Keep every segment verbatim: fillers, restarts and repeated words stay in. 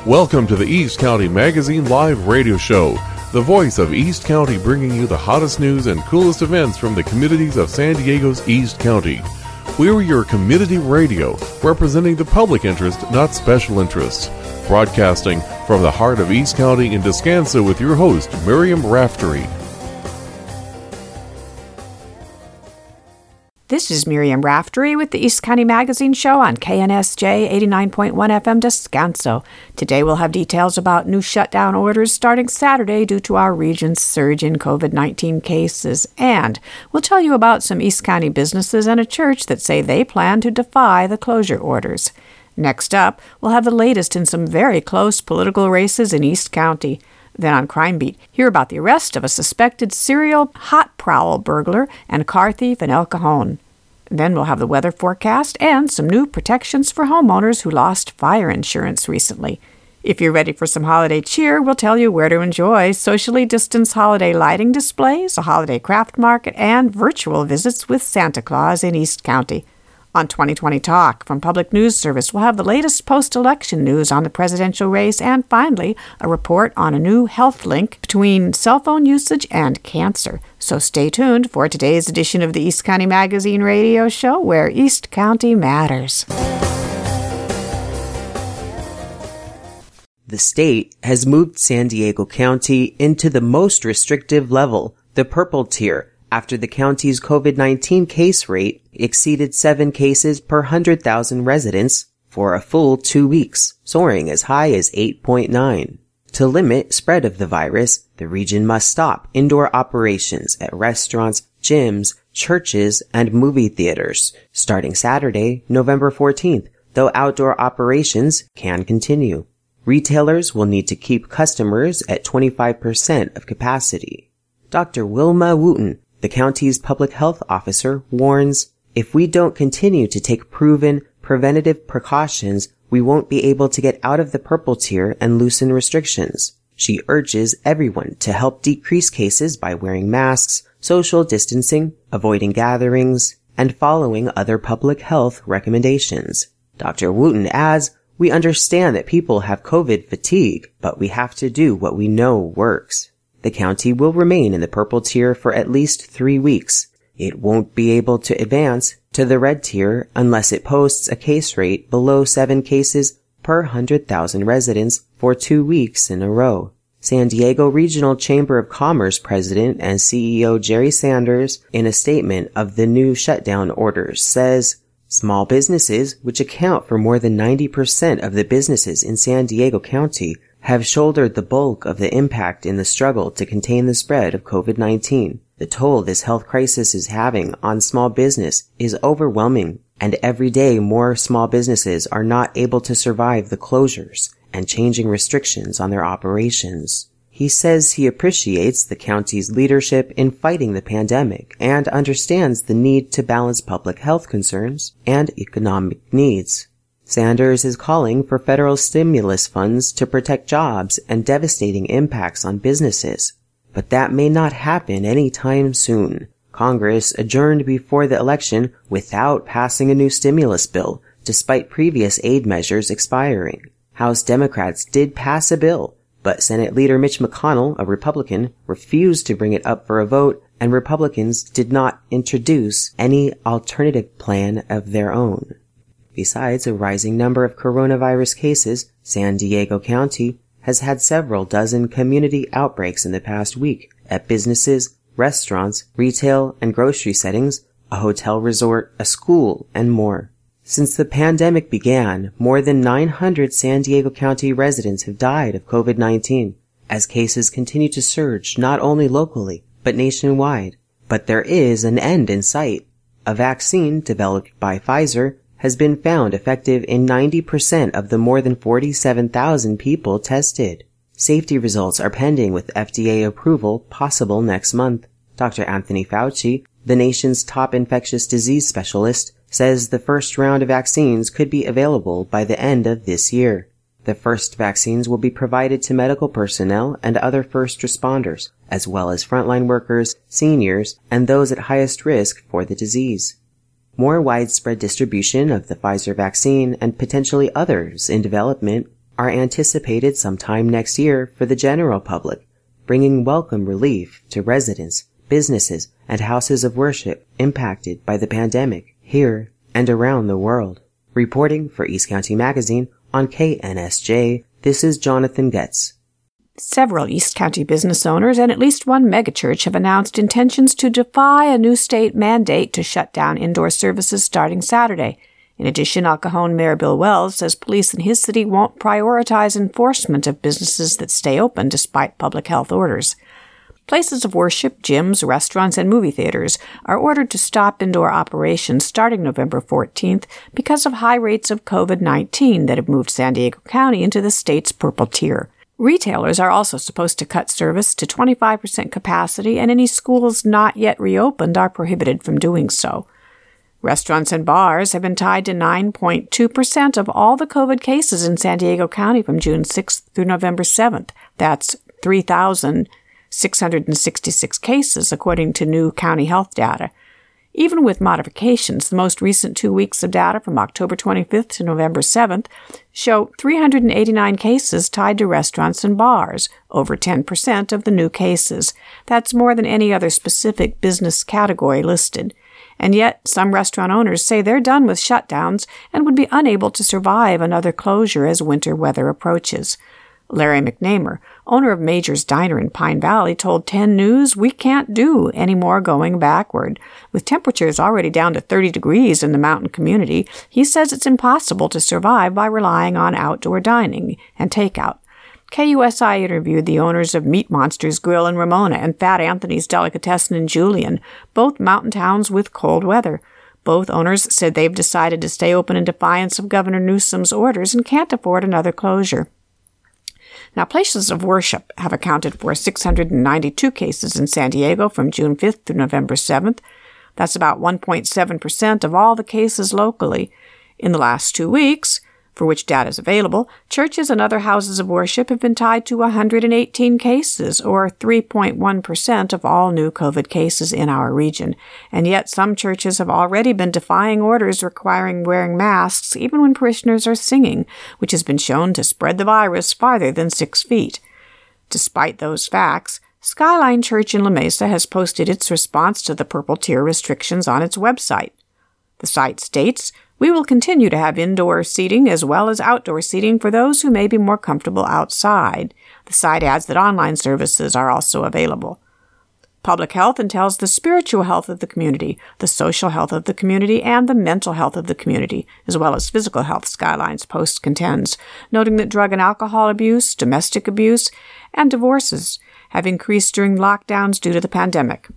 Welcome to the East County Magazine Live Radio Show, the voice of East County, bringing you the hottest news and coolest events from the communities of San Diego's East County. We're your community radio, representing the public interest, not special interests. Broadcasting from the heart of East County in Descanso with your host, Miriam Raftery. This is Miriam Raftery with the East County Magazine Show on K N S J eighty-nine point one F M Descanso. Today we'll have details about new shutdown orders starting Saturday due to our region's surge in COVID nineteen cases. And we'll tell you about some East County businesses and a church that say they plan to defy the closure orders. Next up, we'll have the latest in some very close political races in East County. Then on Crime Beat, hear about the arrest of a suspected serial hot prowl burglar and car thief in El Cajon. Then we'll have the weather forecast and some new protections for homeowners who lost fire insurance recently. If you're ready for some holiday cheer, we'll tell you where to enjoy socially distanced holiday lighting displays, a holiday craft market, and virtual visits with Santa Claus in East County. On twenty twenty Talk from Public News Service, we'll have the latest post-election news on the presidential race and, finally, a report on a new health link between cell phone usage and cancer. So stay tuned for today's edition of the East County Magazine Radio Show, where East County matters. The state has moved San Diego County into the most restrictive level, the purple tier, after the county's COVID nineteen case rate exceeded seven cases per one hundred thousand residents for a full two weeks, soaring as high as eight point nine. To limit spread of the virus, the region must stop indoor operations at restaurants, gyms, churches, and movie theaters starting Saturday, November fourteenth, though outdoor operations can continue. Retailers will need to keep customers at twenty-five percent of capacity. Doctor Wilma Wooten, the county's public health officer, warns, if we don't continue to take proven preventative precautions, we won't be able to get out of the purple tier and loosen restrictions. She urges everyone to help decrease cases by wearing masks, social distancing, avoiding gatherings, and following other public health recommendations. Doctor Wooten adds, we understand that people have COVID fatigue, but we have to do what we know works. The county will remain in the purple tier for at least three weeks. It won't be able to advance to the red tier unless it posts a case rate below seven cases per one hundred thousand residents for two weeks in a row. San Diego Regional Chamber of Commerce President and C E O Jerry Sanders, in a statement of the new shutdown orders, says, small businesses, which account for more than ninety percent of the businesses in San Diego County, have shouldered the bulk of the impact in the struggle to contain the spread of COVID nineteen. The toll this health crisis is having on small business is overwhelming, and every day more small businesses are not able to survive the closures and changing restrictions on their operations. He says he appreciates the county's leadership in fighting the pandemic and understands the need to balance public health concerns and economic needs. Sanders is calling for federal stimulus funds to protect jobs and devastating impacts on businesses. But that may not happen anytime soon. Congress adjourned before the election without passing a new stimulus bill, despite previous aid measures expiring. House Democrats did pass a bill, but Senate Leader Mitch McConnell, a Republican, refused to bring it up for a vote, and Republicans did not introduce any alternative plan of their own. Besides a rising number of coronavirus cases, San Diego County has had several dozen community outbreaks in the past week at businesses, restaurants, retail and grocery settings, a hotel resort, a school, and more. Since the pandemic began, more than nine hundred San Diego County residents have died of COVID nineteen, as cases continue to surge not only locally, but nationwide. But there is an end in sight. A vaccine developed by Pfizer has been found effective in ninety percent of the more than forty-seven thousand people tested. Safety results are pending with F D A approval possible next month. Doctor Anthony Fauci, the nation's top infectious disease specialist, says the first round of vaccines could be available by the end of this year. The first vaccines will be provided to medical personnel and other first responders, as well as frontline workers, seniors, and those at highest risk for the disease. More widespread distribution of the Pfizer vaccine and potentially others in development are anticipated sometime next year for the general public, bringing welcome relief to residents, businesses, and houses of worship impacted by the pandemic here and around the world. Reporting for East County Magazine on K N S J, this is Jonathan Getz. Several East County business owners and at least one megachurch have announced intentions to defy a new state mandate to shut down indoor services starting Saturday. In addition, El Cajon Mayor Bill Wells says police in his city won't prioritize enforcement of businesses that stay open despite public health orders. Places of worship, gyms, restaurants, and movie theaters are ordered to stop indoor operations starting November fourteenth because of high rates of covid nineteen that have moved San Diego County into the state's purple tier. Retailers are also supposed to cut service to twenty-five percent capacity, and any schools not yet reopened are prohibited from doing so. Restaurants and bars have been tied to nine point two percent of all the COVID cases in San Diego County from June sixth through November seventh. That's three thousand six hundred sixty-six cases, according to new county health data. Even with modifications, the most recent two weeks of data from October twenty-fifth to November seventh show three hundred eighty-nine cases tied to restaurants and bars, over ten percent of the new cases. That's more than any other specific business category listed. And yet, some restaurant owners say they're done with shutdowns and would be unable to survive another closure as winter weather approaches. Larry McNamer, owner of Major's Diner in Pine Valley, told ten News, "We can't do any more going backward. With temperatures already down to thirty degrees in the mountain community, he says it's impossible to survive by relying on outdoor dining and takeout." K U S I interviewed the owners of Meat Monsters Grill in Ramona and Fat Anthony's Delicatessen in Julian, both mountain towns with cold weather. Both owners said they've decided to stay open in defiance of Governor Newsom's orders and can't afford another closure. Now, places of worship have accounted for six hundred ninety-two cases in San Diego from June fifth through November seventh. That's about one point seven percent of all the cases locally. In the last two weeks, for which data is available, churches and other houses of worship have been tied to one hundred eighteen cases, or three point one percent of all new COVID cases in our region. And yet some churches have already been defying orders requiring wearing masks even when parishioners are singing, which has been shown to spread the virus farther than six feet. Despite those facts, Skyline Church in La Mesa has posted its response to the purple tier restrictions on its website. The site states, "We will continue to have indoor seating as well as outdoor seating for those who may be more comfortable outside." The site adds that online services are also available. Public health entails the spiritual health of the community, the social health of the community, and the mental health of the community, as well as physical health, Skyline's post contends, noting that drug and alcohol abuse, domestic abuse, and divorces have increased during lockdowns due to the pandemic.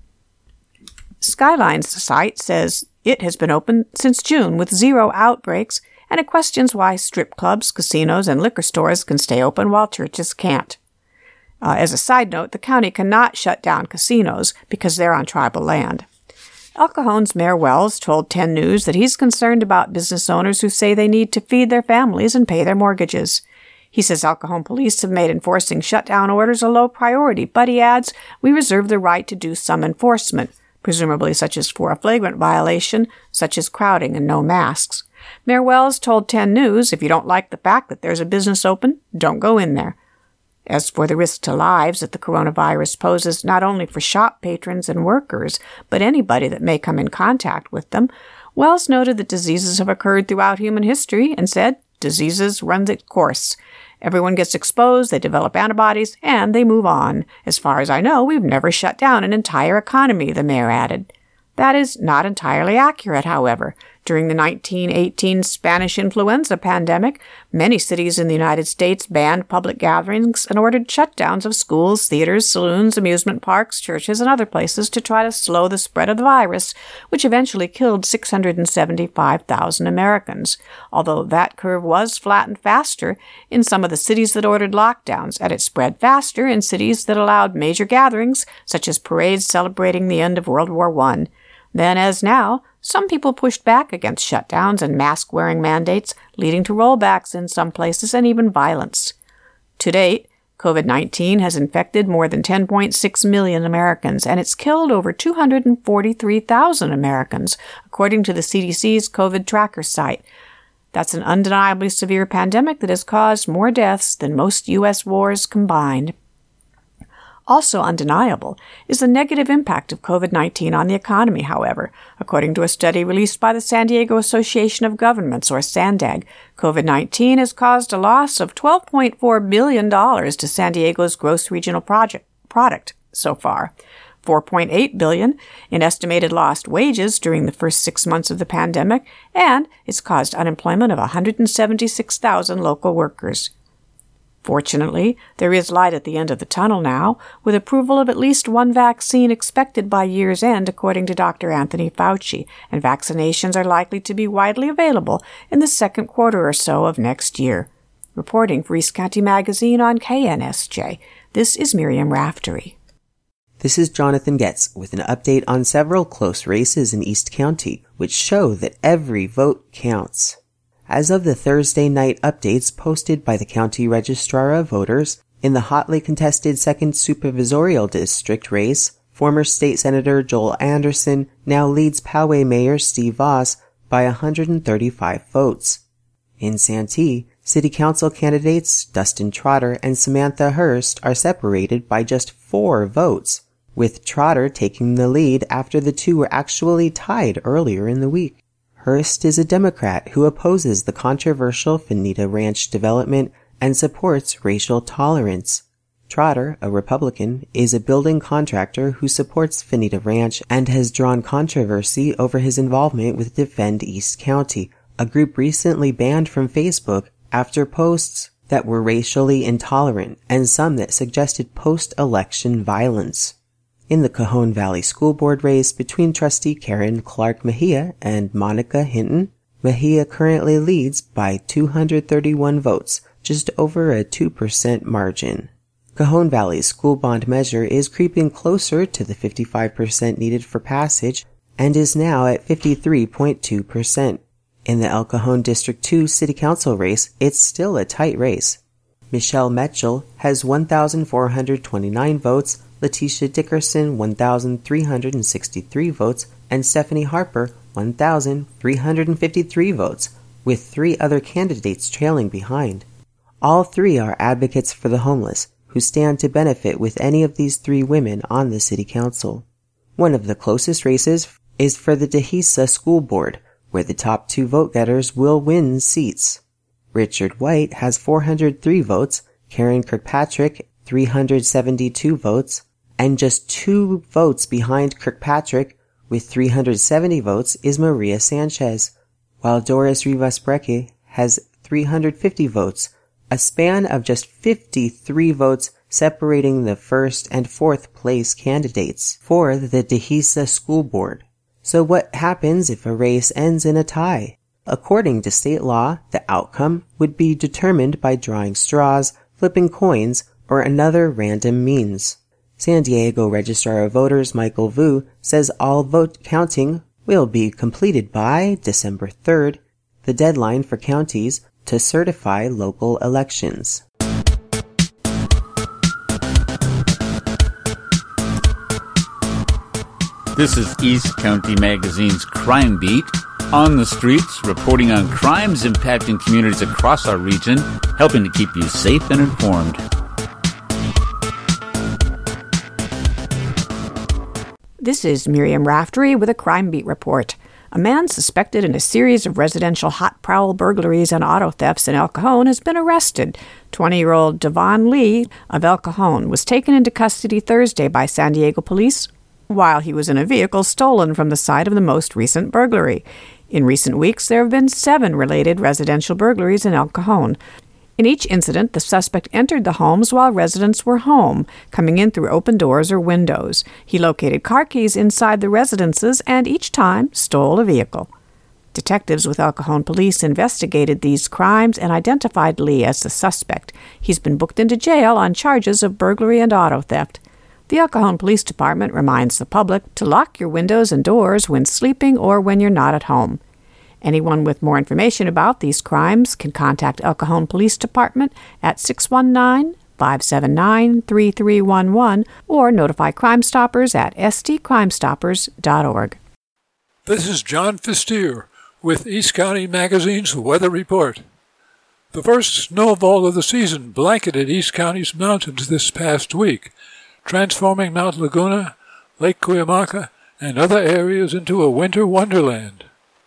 Skyline's site says it has been open since June with zero outbreaks, and it questions why strip clubs, casinos, and liquor stores can stay open while churches can't. Uh, as a side note, the county cannot shut down casinos because they're on tribal land. El Cajon's Mayor Wells told ten News that he's concerned about business owners who say they need to feed their families and pay their mortgages. He says El Cajon police have made enforcing shutdown orders a low priority, but he adds, "We reserve the right to do some enforcement, presumably such as for a flagrant violation, such as crowding and no masks." Mayor Wells told ten News, "If you don't like the fact that there's a business open, don't go in there." As for the risk to lives that the coronavirus poses not only for shop patrons and workers, but anybody that may come in contact with them, Wells noted that diseases have occurred throughout human history and said, "Diseases run their course. Everyone gets exposed, they develop antibodies, and they move on. As far as I know, we've never shut down an entire economy," the mayor added. That is not entirely accurate, however. During the nineteen eighteen Spanish influenza pandemic, many cities in the United States banned public gatherings and ordered shutdowns of schools, theaters, saloons, amusement parks, churches, and other places to try to slow the spread of the virus, which eventually killed six hundred seventy-five thousand Americans, although that curve was flattened faster in some of the cities that ordered lockdowns, and it spread faster in cities that allowed major gatherings, such as parades celebrating the end of World War One. Then, as now, some people pushed back against shutdowns and mask-wearing mandates, leading to rollbacks in some places and even violence. To date, COVID nineteen has infected more than ten point six million Americans, and it's killed over two hundred forty-three thousand Americans, according to the C D C's COVID tracker site. That's an undeniably severe pandemic that has caused more deaths than most U S wars combined. Also undeniable is the negative impact of COVID nineteen on the economy, however. According to a study released by the San Diego Association of Governments, or SANDAG, COVID nineteen has caused a loss of twelve point four billion dollars to San Diego's gross regional project, product so far, four point eight billion dollars in estimated lost wages during the first six months of the pandemic, and it's caused unemployment of one hundred seventy-six thousand local workers. Fortunately, there is light at the end of the tunnel now, with approval of at least one vaccine expected by year's end, according to Doctor Anthony Fauci, and vaccinations are likely to be widely available in the second quarter or so of next year. Reporting for East County Magazine on K N S J, this is Miriam Raftery. This is Jonathan Getz with an update on several close races in East County, which show that every vote counts. As of the Thursday night updates posted by the County Registrar of Voters, in the hotly contested second Supervisorial District race, former State Senator Joel Anderson now leads Poway Mayor Steve Voss by one hundred thirty-five votes. In Santee, City Council candidates Dustin Trotter and Samantha Hurst are separated by just four votes, with Trotter taking the lead after the two were actually tied earlier in the week. Hurst is a Democrat who opposes the controversial Fanita Ranch development and supports racial tolerance. Trotter, a Republican, is a building contractor who supports Fanita Ranch and has drawn controversy over his involvement with Defend East County, a group recently banned from Facebook after posts that were racially intolerant and some that suggested post-election violence. In the Cajon Valley School Board race between trustee Karen Clark Mejia and Monica Hinton, Mejia currently leads by two hundred thirty-one votes, just over a two percent margin. Cajon Valley's school bond measure is creeping closer to the fifty-five percent needed for passage and is now at fifty-three point two percent. In the El Cajon District two City Council race, it's still a tight race. Michelle Metchell has one thousand four hundred twenty-nine votes, Letitia Dickerson one thousand three hundred sixty-three votes, and Stephanie Harper one thousand three hundred fifty-three votes, with three other candidates trailing behind. All three are advocates for the homeless, who stand to benefit with any of these three women on the City Council. One of the closest races is for the Dehesa School Board, where the top two vote-getters will win seats. Richard White has four hundred three votes, Karen Kirkpatrick three hundred seventy-two votes, and just two votes behind Kirkpatrick with three hundred seventy votes is Maria Sanchez, while Doris Rivas Breque has three hundred fifty votes, a span of just fifty-three votes separating the first and fourth place candidates for the Dehesa School Board. So what happens if a race ends in a tie? According to state law, the outcome would be determined by drawing straws, flipping coins, or another random means. San Diego Registrar of Voters Michael Vu says all vote counting will be completed by December third, the deadline for counties to certify local elections. This is East County Magazine's Crime Beat. On the streets, reporting on crimes impacting communities across our region, helping to keep you safe and informed. This is Miriam Raftery with a Crime Beat report. A man suspected in a series of residential hot prowl burglaries and auto thefts in El Cajon has been arrested. twenty-year-old Devon Lee of El Cajon was taken into custody Thursday by San Diego police while he was in a vehicle stolen from the site of the most recent burglary. In recent weeks, there have been seven related residential burglaries in El Cajon. In each incident, the suspect entered the homes while residents were home, coming in through open doors or windows. He located car keys inside the residences and each time stole a vehicle. Detectives with El Cajon police investigated these crimes and identified Lee as the suspect. He's been booked into jail on charges of burglary and auto theft. The El Cajon Police Department reminds the public to lock your windows and doors when sleeping or when you're not at home. Anyone with more information about these crimes can contact El Cajon Police Department at six one nine, five seven nine, three three one one or notify Crime Stoppers at s d crime stoppers dot org. This is John Fistier with East County Magazine's Weather Report. The first snowfall of the season blanketed East County's mountains this past week, transforming Mount Laguna, Lake Cuyamaca, and other areas into a winter wonderland.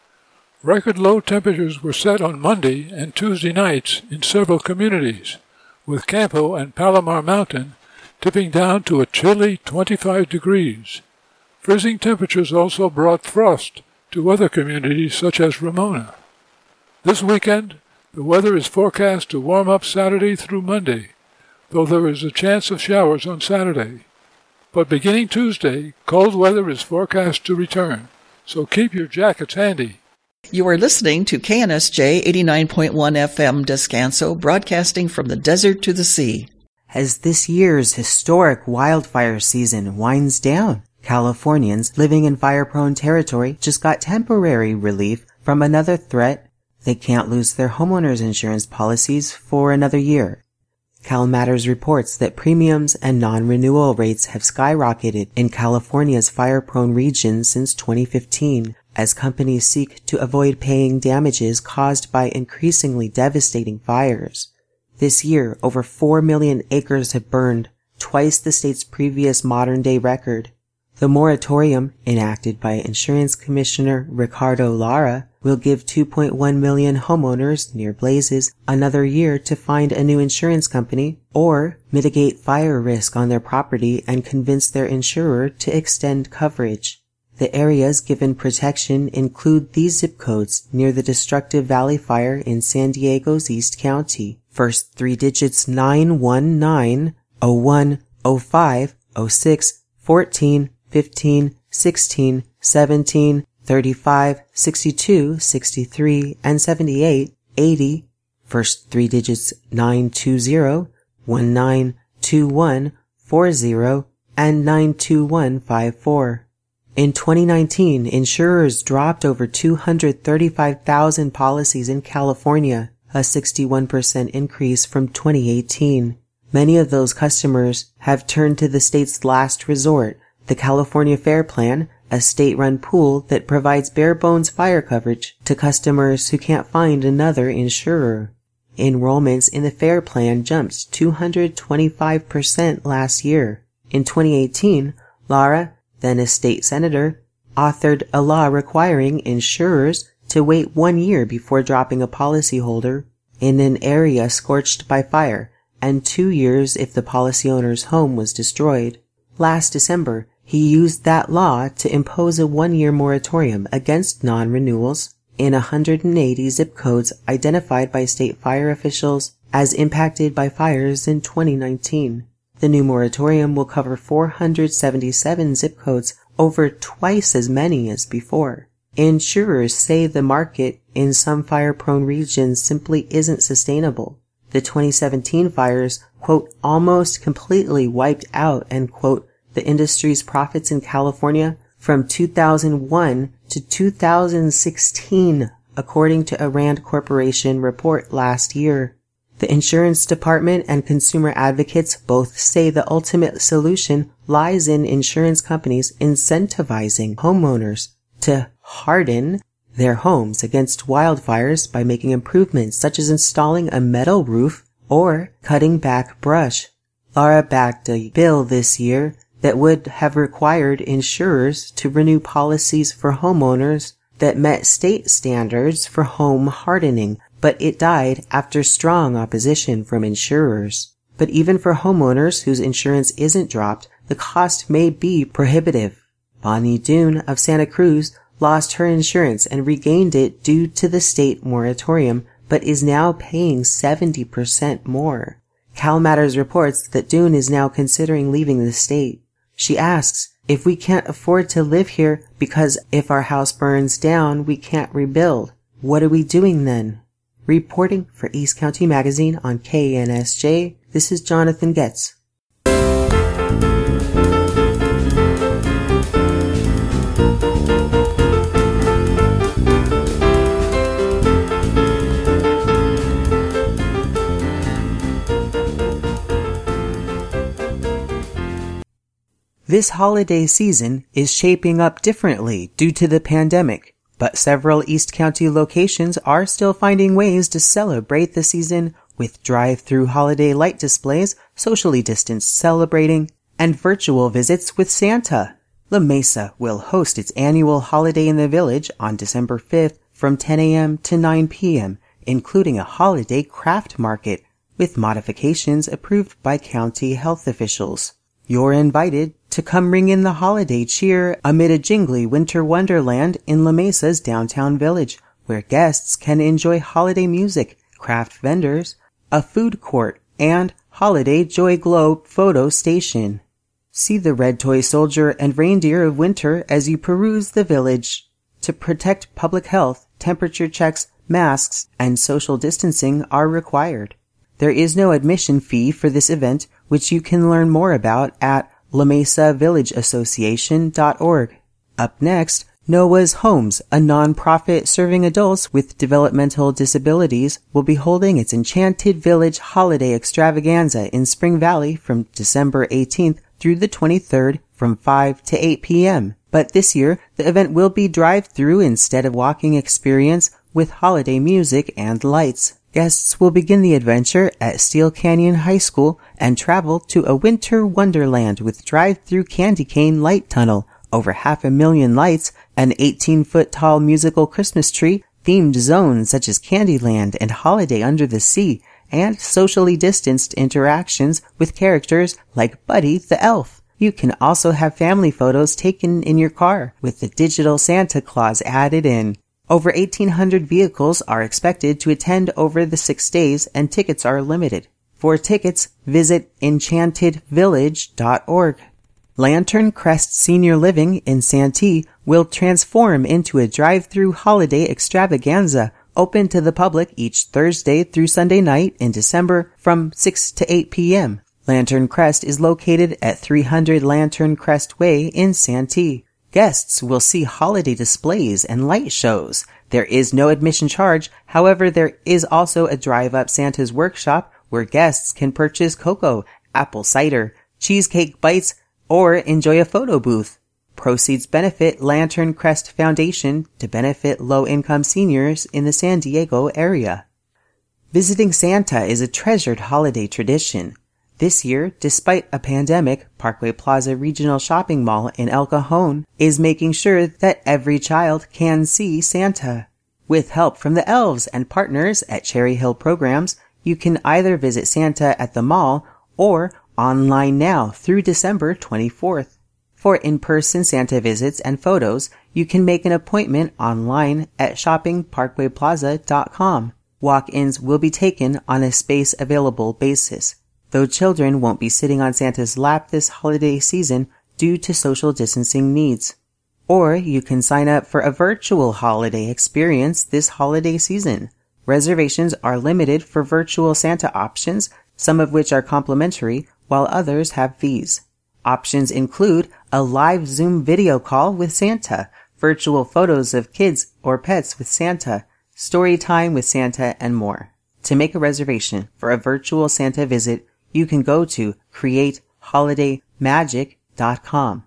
Record low temperatures were set on Monday and Tuesday nights in several communities, with Campo and Palomar Mountain tipping down to a chilly twenty-five degrees. Freezing temperatures also brought frost to other communities such as Ramona. This weekend, the weather is forecast to warm up Saturday through Monday, though there is a chance of showers on Saturday. But beginning Tuesday, cold weather is forecast to return, so keep your jackets handy. You are listening to K N S J eighty-nine point one F M Descanso, broadcasting from the desert to the sea. As this year's historic wildfire season winds down, Californians living in fire-prone territory just got temporary relief from another threat. They can't lose their homeowners insurance policies for another year. CalMatters reports that premiums and non-renewal rates have skyrocketed in California's fire-prone region since twenty fifteen, as companies seek to avoid paying damages caused by increasingly devastating fires. This year, over four million acres have burned, twice the state's previous modern-day record. The moratorium, enacted by Insurance Commissioner Ricardo Lara, will give two point one million homeowners near blazes another year to find a new insurance company or mitigate fire risk on their property and convince their insurer to extend coverage. The areas given protection include these zip codes near the destructive Valley Fire in San Diego's East County. First three digits nine one nine, oh one, oh five, oh six, fourteen, fifteen, sixteen, seventeen, thirty-five, sixty-two, sixty-three, and seventy-eight, eighty. First three digits nine two zero, one nine two one, four zero, and nine two one five four. In twenty nineteen, insurers dropped over two hundred thirty-five thousand policies in California, a sixty-one percent increase from twenty eighteen. Many of those customers have turned to the state's last resort, the California Fair Plan, a state-run pool that provides bare-bones fire coverage to customers who can't find another insurer. Enrollments in the Fair Plan jumped two hundred twenty-five percent last year. In twenty eighteen, Lara, then a state senator, authored a law requiring insurers to wait one year before dropping a policyholder in an area scorched by fire, and two years if the policy owner's home was destroyed. Last December, he used that law to impose a one-year moratorium against non-renewals in one hundred eighty zip codes identified by state fire officials as impacted by fires in twenty nineteen. The new moratorium will cover four hundred seventy-seven zip codes, over twice as many as before. Insurers say the market in some fire-prone regions simply isn't sustainable. The twenty seventeen fires, quote, almost completely wiped out, end quote, the industry's profits in California from two thousand one to two thousand sixteen, according to a Rand Corporation report last year. The insurance department and consumer advocates both say the ultimate solution lies in insurance companies incentivizing homeowners to harden their homes against wildfires by making improvements such as installing a metal roof or cutting back brush. Lara backed a bill this year that would have required insurers to renew policies for homeowners that met state standards for home hardening, but it died after strong opposition from insurers. But even for homeowners whose insurance isn't dropped, the cost may be prohibitive. Bonnie Doon of Santa Cruz lost her insurance and regained it due to the state moratorium, but is now paying seventy percent more. CalMatters reports that Doon is now considering leaving the state. She asks, if we can't afford to live here because if our house burns down, we can't rebuild, what are we doing then? Reporting for East County Magazine on K N S J, this is Jonathan Getz. This holiday season is shaping up differently due to the pandemic, but several East County locations are still finding ways to celebrate the season with drive-through holiday light displays, socially distanced celebrating, and virtual visits with Santa. La Mesa will host its annual Holiday in the Village on December fifth from ten a.m. to nine p.m., including a holiday craft market with modifications approved by county health officials. You're invited to come ring in the holiday cheer amid a jingly winter wonderland in La Mesa's downtown village, where guests can enjoy holiday music, craft vendors, a food court, and holiday Joy Glow photo station. See the red toy soldier and reindeer of winter as you peruse the village. To protect public health, temperature checks, masks, and social distancing are required. There is no admission fee for this event, which you can learn more about at la mesa village association dot org. Up next, Noah's Homes, a nonprofit serving adults with developmental disabilities, will be holding its Enchanted Village Holiday Extravaganza in Spring Valley from December eighteenth through the twenty-third from five to eight p.m. But this year, the event will be drive-through instead of walking experience with holiday music and lights. Guests will begin the adventure at Steel Canyon High School and travel to a winter wonderland with drive-through candy cane light tunnel, over half a million lights, an eighteen-foot tall musical Christmas tree, themed zones such as Candyland and Holiday Under the Sea, and socially distanced interactions with characters like Buddy the Elf. You can also have family photos taken in your car with the digital Santa Claus added in. Over eighteen hundred vehicles are expected to attend over the six days and tickets are limited. For tickets, visit enchanted village dot org. Lantern Crest Senior Living in Santee will transform into a drive-through holiday extravaganza open to the public each Thursday through Sunday night in December from six to eight p.m. Lantern Crest is located at three hundred Lantern Crest Way in Santee. Guests will see holiday displays and light shows. There is no admission charge. However, there is also a drive-up Santa's workshop where guests can purchase cocoa, apple cider, cheesecake bites, or enjoy a photo booth. Proceeds benefit Lantern Crest Foundation to benefit low-income seniors in the San Diego area. Visiting Santa is a treasured holiday tradition. This year, despite a pandemic, Parkway Plaza Regional Shopping Mall in El Cajon is making sure that every child can see Santa. With help from the elves and partners at Cherry Hill Programs, you can either visit Santa at the mall or online now through December twenty-fourth. For in-person Santa visits and photos, you can make an appointment online at shopping parkway plaza dot com. Walk-ins will be taken on a space-available basis, though children won't be sitting on Santa's lap this holiday season due to social distancing needs. Or you can sign up for a virtual holiday experience this holiday season. Reservations are limited for virtual Santa options, some of which are complimentary, while others have fees. Options include a live Zoom video call with Santa, virtual photos of kids or pets with Santa, story time with Santa, and more. To make a reservation for a virtual Santa visit, you can go to create holiday magic dot com.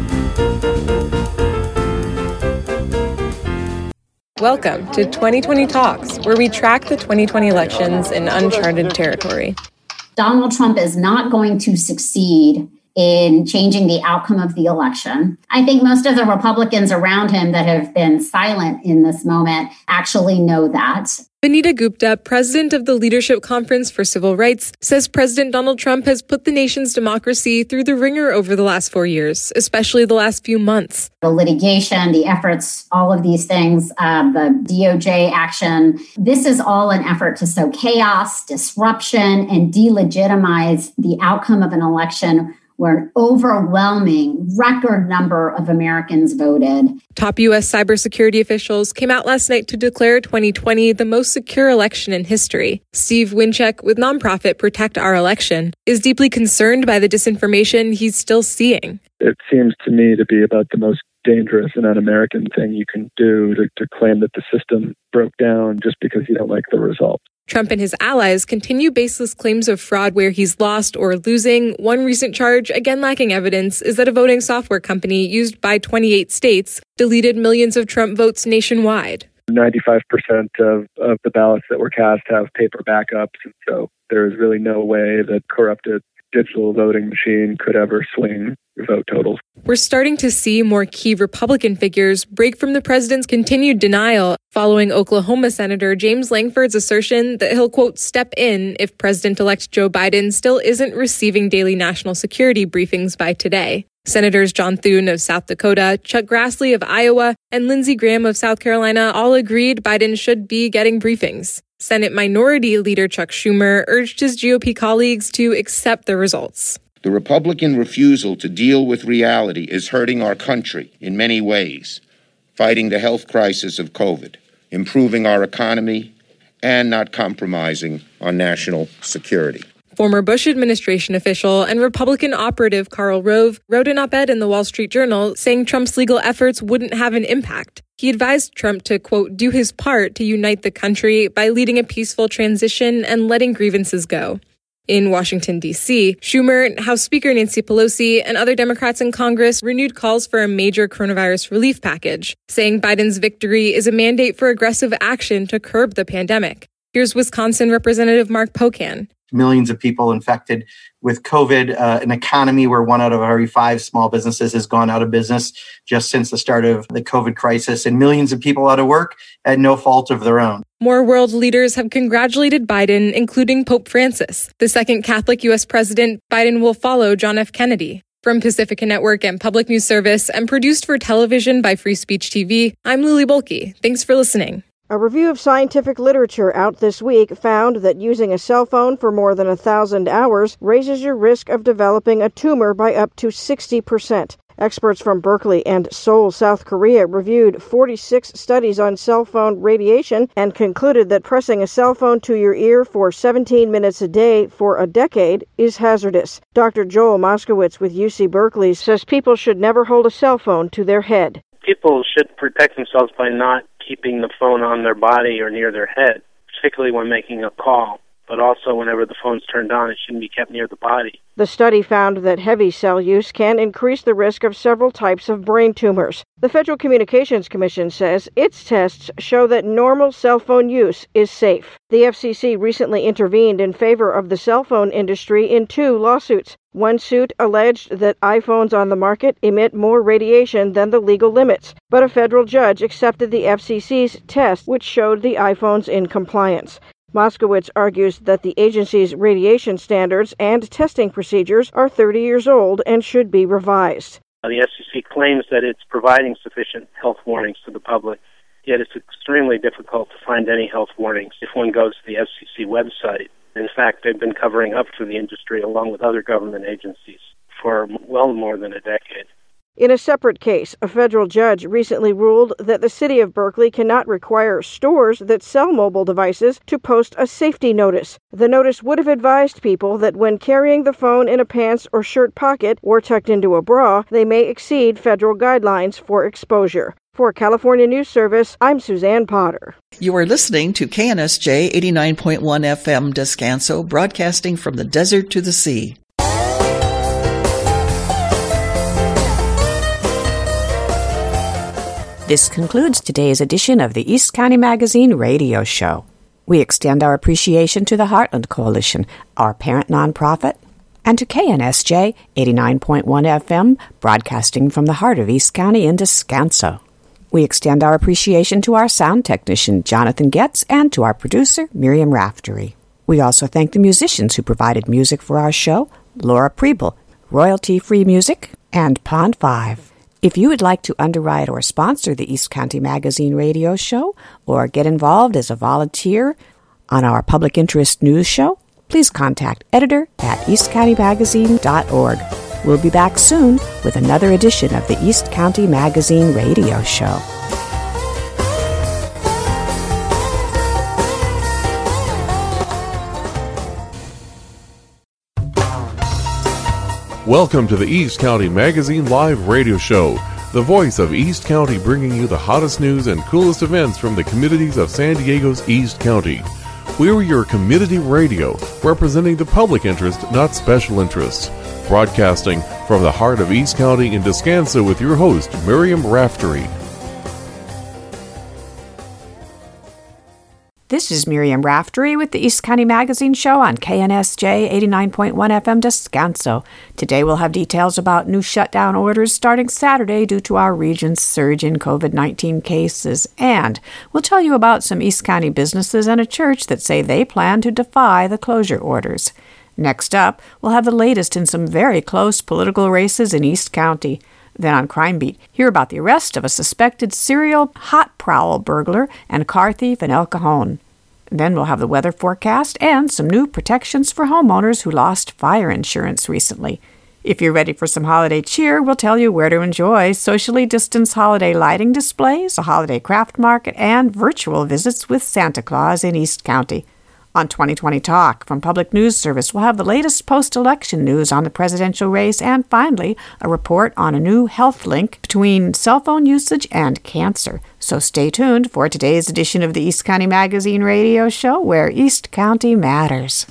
Welcome to twenty twenty Talks, where we track the twenty twenty elections in uncharted territory. Donald Trump is not going to succeed in changing the outcome of the election. I think most of the Republicans around him that have been silent in this moment actually know that. Vanita Gupta, president of the Leadership Conference for Civil Rights, says President Donald Trump has put the nation's democracy through the ringer over the last four years, especially the last few months. The litigation, the efforts, all of these things, uh, the D O J action, this is all an effort to sow chaos, disruption, and delegitimize the outcome of an election where an overwhelming record number of Americans voted. Top U S cybersecurity officials came out last night to declare twenty twenty the most secure election in history. Steve Winchek with nonprofit Protect Our Election is deeply concerned by the disinformation he's still seeing. It seems to me to be about the most dangerous and un-American thing you can do to, to claim that the system broke down just because you don't like the results. Trump and his allies continue baseless claims of fraud where he's lost or losing. One recent charge, again lacking evidence, is that a voting software company used by twenty-eight states deleted millions of Trump votes nationwide. ninety-five percent of, of the ballots that were cast have paper backups, and so there is really no way that corrupted digital voting machine could ever swing vote totals. We're starting to see more key Republican figures break from the president's continued denial following Oklahoma Senator James Langford's assertion that he'll, quote, step in if President-elect Joe Biden still isn't receiving daily national security briefings by today. Senators John Thune of South Dakota, Chuck Grassley of Iowa, and Lindsey Graham of South Carolina all agreed Biden should be getting briefings. Senate Minority Leader Chuck Schumer urged his G O P colleagues to accept the results. The Republican refusal to deal with reality is hurting our country in many ways, fighting the health crisis of COVID, improving our economy, and not compromising on national security. Former Bush administration official and Republican operative Karl Rove wrote an op-ed in the Wall Street Journal saying Trump's legal efforts wouldn't have an impact. He advised Trump to, quote, do his part to unite the country by leading a peaceful transition and letting grievances go. In Washington, D C, Schumer, House Speaker Nancy Pelosi, and other Democrats in Congress renewed calls for a major coronavirus relief package, saying Biden's victory is a mandate for aggressive action to curb the pandemic. Here's Wisconsin Representative Mark Pocan. Millions of people infected with COVID, uh, an economy where one out of every five small businesses has gone out of business just since the start of the COVID crisis, and millions of people out of work at no fault of their own. More world leaders have congratulated Biden, including Pope Francis. The second Catholic U S president, Biden will follow John F. Kennedy. From Pacifica Network and Public News Service, and produced for television by Free Speech T V, I'm Lily Bolke. Thanks for listening. A review of scientific literature out this week found that using a cell phone for more than a thousand hours raises your risk of developing a tumor by up to sixty percent. Experts from Berkeley and Seoul, South Korea, reviewed forty-six studies on cell phone radiation and concluded that pressing a cell phone to your ear for seventeen minutes a day for a decade is hazardous. Doctor Joel Moskowitz with U C Berkeley says people should never hold a cell phone to their head. People should protect themselves by not keeping the phone on their body or near their head, particularly when making a call. But also whenever the phone's turned on, it shouldn't be kept near the body. The study found that heavy cell use can increase the risk of several types of brain tumors. The Federal Communications Commission says its tests show that normal cell phone use is safe. The F C C recently intervened in favor of the cell phone industry in two lawsuits. One suit alleged that iPhones on the market emit more radiation than the legal limits, but a federal judge accepted the F C C's test, which showed the iPhones in compliance. Moskowitz argues that the agency's radiation standards and testing procedures are thirty years old and should be revised. The F C C claims that it's providing sufficient health warnings to the public, yet it's extremely difficult to find any health warnings if one goes to the F C C website. In fact, they've been covering up for the industry along with other government agencies for well more than a decade. In a separate case, a federal judge recently ruled that the city of Berkeley cannot require stores that sell mobile devices to post a safety notice. The notice would have advised people that when carrying the phone in a pants or shirt pocket or tucked into a bra, they may exceed federal guidelines for exposure. For California News Service, I'm Suzanne Potter. You are listening to K N S J eighty-nine point one F M Descanso, broadcasting from the desert to the sea. This concludes today's edition of the East County Magazine radio show. We extend our appreciation to the Heartland Coalition, our parent nonprofit, and to K N S J eighty-nine point one F M, broadcasting from the heart of East County in Descanso. We extend our appreciation to our sound technician, Jonathan Getz, and to our producer, Miriam Raftery. We also thank the musicians who provided music for our show, Laura Preble, Royalty-Free Music, and Pond five. If you would like to underwrite or sponsor the East County Magazine radio show, or get involved as a volunteer on our public interest news show, please contact editor at east county magazine dot org. We'll be back soon with another edition of the East County Magazine radio show. Welcome to the East County Magazine Live radio show, the voice of East County, bringing you the hottest news and coolest events from the communities of San Diego's East County. We're your community radio, representing the public interest, not special interests. Broadcasting from the heart of East County in Descanso with your host, Miriam Raftery. This is Miriam Raftery with the East County Magazine Show on K N S J eighty-nine point one F M Descanso. Today we'll have details about new shutdown orders starting Saturday due to our region's surge in COVID nineteen cases. And we'll tell you about some East County businesses and a church that say they plan to defy the closure orders. Next up, we'll have the latest in some very close political races in East County. Then on Crime Beat, hear about the arrest of a suspected serial hot prowl burglar and car thief in El Cajon. Then we'll have the weather forecast and some new protections for homeowners who lost fire insurance recently. If you're ready for some holiday cheer, we'll tell you where to enjoy socially distanced holiday lighting displays, a holiday craft market, and virtual visits with Santa Claus in East County. On twenty twenty Talk from Public News Service, we'll have the latest post-election news on the presidential race and, finally, a report on a new health link between cell phone usage and cancer. So stay tuned for today's edition of the East County Magazine radio show, where East County matters.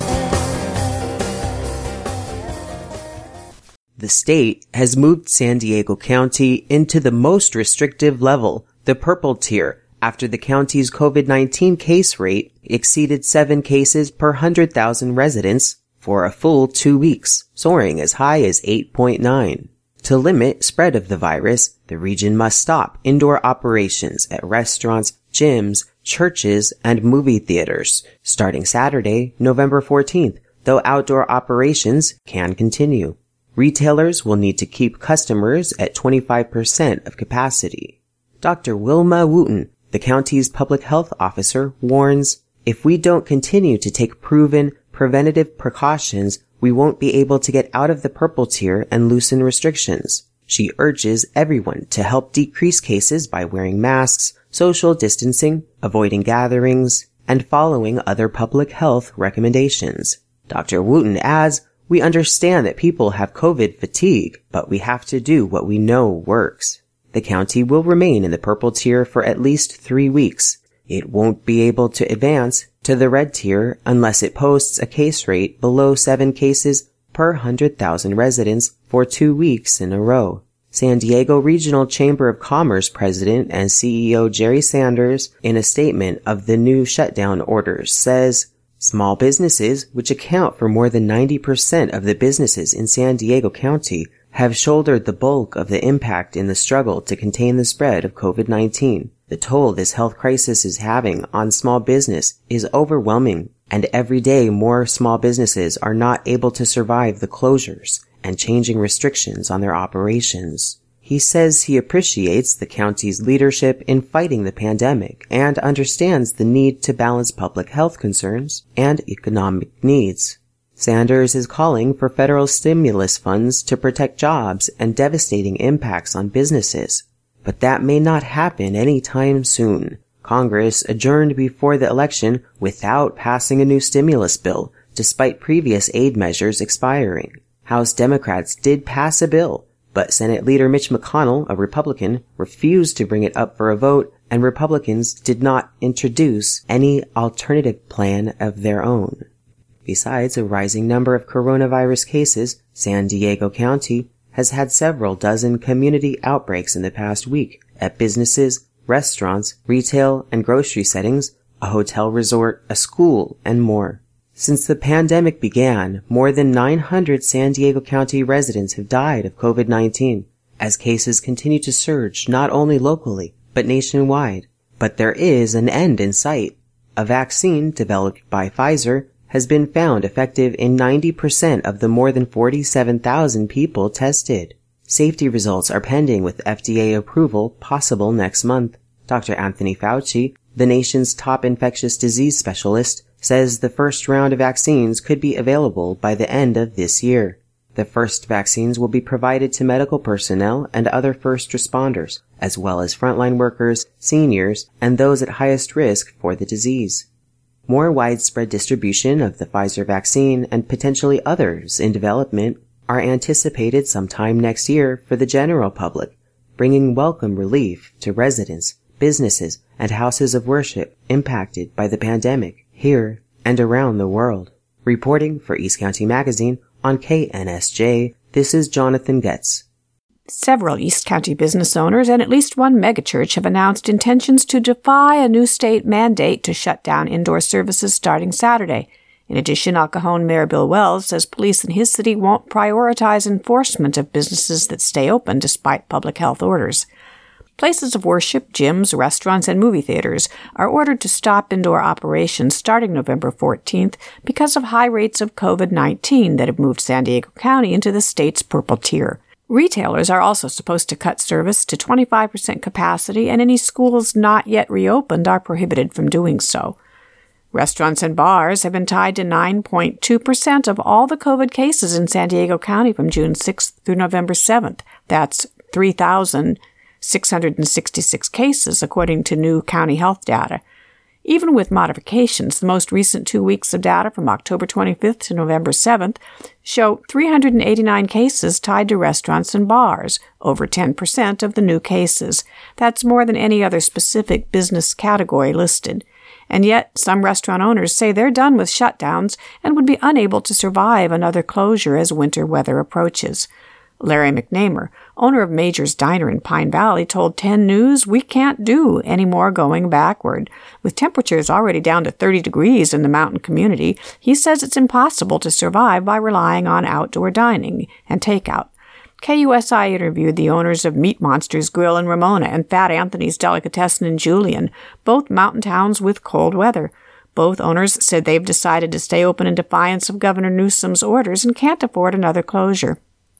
The state has moved San Diego County into the most restrictive level, the purple tier, after the county's COVID nineteen case rate exceeded seven cases per one hundred thousand residents for a full two weeks, soaring as high as eight point nine. To limit spread of the virus, the region must stop indoor operations at restaurants, gyms, churches, and movie theaters starting Saturday, November fourteenth, though outdoor operations can continue. Retailers will need to keep customers at twenty-five percent of capacity. Doctor Wilma Wooten, the county's public health officer, warns, if we don't continue to take proven preventative precautions, we won't be able to get out of the purple tier and loosen restrictions. She urges everyone to help decrease cases by wearing masks, social distancing, avoiding gatherings, and following other public health recommendations. Doctor Wooten adds, we understand that people have COVID fatigue, but we have to do what we know works. The county will remain in the purple tier for at least three weeks. It won't be able to advance to the red tier unless it posts a case rate below seven cases per one hundred thousand residents for two weeks in a row. San Diego Regional Chamber of Commerce President and C E O Jerry Sanders, in a statement of the new shutdown orders, says, small businesses, which account for more than ninety percent of the businesses in San Diego County, have shouldered the bulk of the impact in the struggle to contain the spread of COVID nineteen. The toll this health crisis is having on small business is overwhelming, and every day more small businesses are not able to survive the closures and changing restrictions on their operations. He says he appreciates the county's leadership in fighting the pandemic and understands the need to balance public health concerns and economic needs. Sanders is calling for federal stimulus funds to protect jobs and devastating impacts on businesses. But that may not happen anytime soon. Congress adjourned before the election without passing a new stimulus bill, despite previous aid measures expiring. House Democrats did pass a bill, but Senate Leader Mitch McConnell, a Republican, refused to bring it up for a vote, and Republicans did not introduce any alternative plan of their own. Besides a rising number of coronavirus cases, San Diego County has had several dozen community outbreaks in the past week at businesses, restaurants, retail and grocery settings, a hotel resort, a school, and more. Since the pandemic began, more than nine hundred San Diego County residents have died of COVID nineteen, as cases continue to surge not only locally, but nationwide. But there is an end in sight. A vaccine developed by Pfizer has been found effective in ninety percent of the more than forty-seven thousand people tested. Safety results are pending with F D A approval possible next month. Doctor Anthony Fauci, the nation's top infectious disease specialist, says the first round of vaccines could be available by the end of this year. The first vaccines will be provided to medical personnel and other first responders, as well as frontline workers, seniors, and those at highest risk for the disease. More widespread distribution of the Pfizer vaccine and potentially others in development are anticipated sometime next year for the general public, bringing welcome relief to residents, businesses, and houses of worship impacted by the pandemic here and around the world. Reporting for East County Magazine on K N S J, this is Jonathan Getz. Several East County business owners and at least one megachurch have announced intentions to defy a new state mandate to shut down indoor services starting Saturday. In addition, El Cajon Mayor Bill Wells says police in his city won't prioritize enforcement of businesses that stay open despite public health orders. Places of worship, gyms, restaurants, and movie theaters are ordered to stop indoor operations starting November fourteenth because of high rates of covid nineteen that have moved San Diego County into the state's purple tier. Retailers are also supposed to cut service to twenty-five percent capacity, and any schools not yet reopened are prohibited from doing so. Restaurants and bars have been tied to nine point two percent of all the COVID cases in San Diego County from June sixth through November seventh. That's three thousand six hundred sixty-six cases, according to new county health data. Even with modifications, the most recent two weeks of data from October twenty-fifth to November seventh show three hundred eighty-nine cases tied to restaurants and bars, over ten percent of the new cases. That's more than any other specific business category listed. And yet, some restaurant owners say they're done with shutdowns and would be unable to survive another closure as winter weather approaches. Larry McNamer, owner of Major's Diner in Pine Valley, told ten News, "We can't do any more going backward. With temperatures already down to thirty degrees in the mountain community, he says it's impossible to survive by relying on outdoor dining and takeout." K U S I interviewed the owners of Meat Monsters Grill in Ramona and Fat Anthony's Delicatessen in Julian, both mountain towns with cold weather. Both owners said they've decided to stay open in defiance of Governor Newsom's orders and can't afford another closure.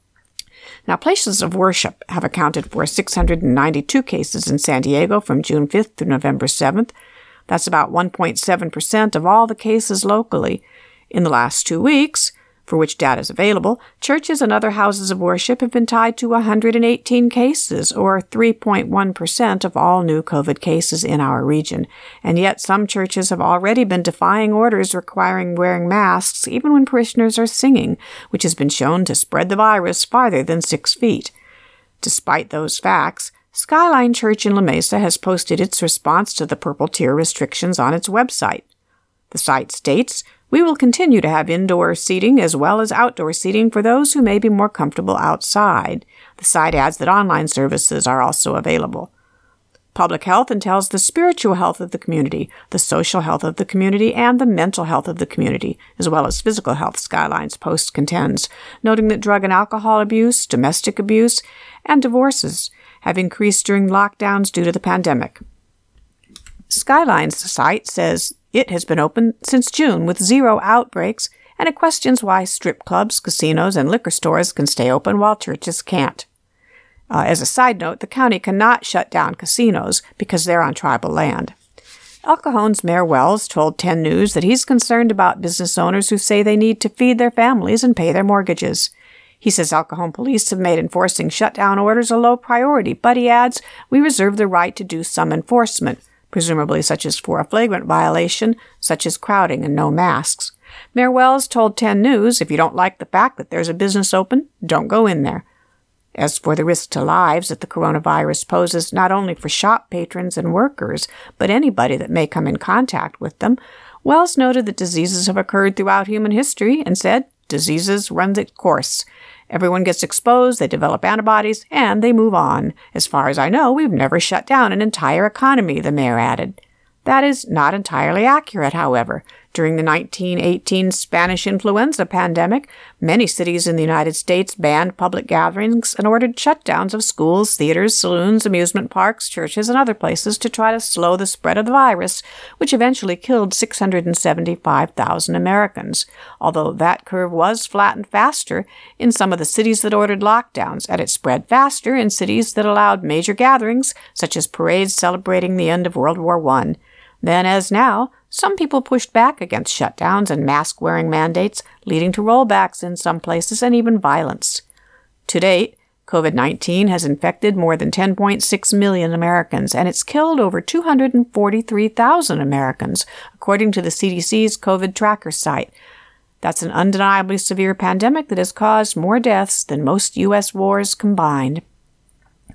Now, places of worship have accounted for six hundred ninety-two cases in San Diego from June fifth through November seventh. That's about one point seven percent of all the cases locally. In the last two weeks, for which data is available, churches and other houses of worship have been tied to one hundred eighteen cases, or three point one percent of all new COVID cases in our region. And yet some churches have already been defying orders requiring wearing masks even when parishioners are singing, which has been shown to spread the virus farther than six feet. Despite those facts, Skyline Church in La Mesa has posted its response to the purple tier restrictions on its website. The site states, "We will continue to have indoor seating as well as outdoor seating for those who may be more comfortable outside." The site adds that online services are also available. Public health entails the spiritual health of the community, the social health of the community, and the mental health of the community, as well as physical health, Skyline's post contends, noting that drug and alcohol abuse, domestic abuse, and divorces have increased during lockdowns due to the pandemic. Skyline's site says it has been open since June with zero outbreaks, and it questions why strip clubs, casinos, and liquor stores can stay open while churches can't. Uh, as a side note, the county cannot shut down casinos because they're on tribal land. El Cajon's Mayor Wells told ten News that he's concerned about business owners who say they need to feed their families and pay their mortgages. He says El Cajon police have made enforcing shutdown orders a low priority, but he adds, "We reserve the right to do some enforcement," presumably such as for a flagrant violation, such as crowding and no masks. Mayor Wells told ten News, "If you don't like the fact that there's a business open, don't go in there." As for the risk to lives that the coronavirus poses not only for shop patrons and workers, but anybody that may come in contact with them, Wells noted that diseases have occurred throughout human history and said, "Diseases run its course. Everyone gets exposed, they develop antibodies, and they move on. As far as I know, we've never shut down an entire economy," the mayor added. That is not entirely accurate, however. During the nineteen eighteen Spanish influenza pandemic, many cities in the United States banned public gatherings and ordered shutdowns of schools, theaters, saloons, amusement parks, churches, and other places to try to slow the spread of the virus, which eventually killed six hundred seventy-five thousand Americans, although that curve was flattened faster in some of the cities that ordered lockdowns, and it spread faster in cities that allowed major gatherings, such as parades celebrating the end of World War One. Then, as now, some people pushed back against shutdowns and mask-wearing mandates, leading to rollbacks in some places and even violence. To date, COVID nineteen has infected more than ten point six million Americans, and it's killed over two hundred forty-three thousand Americans, according to the C D C's COVID tracker site. That's an undeniably severe pandemic that has caused more deaths than most U S wars combined.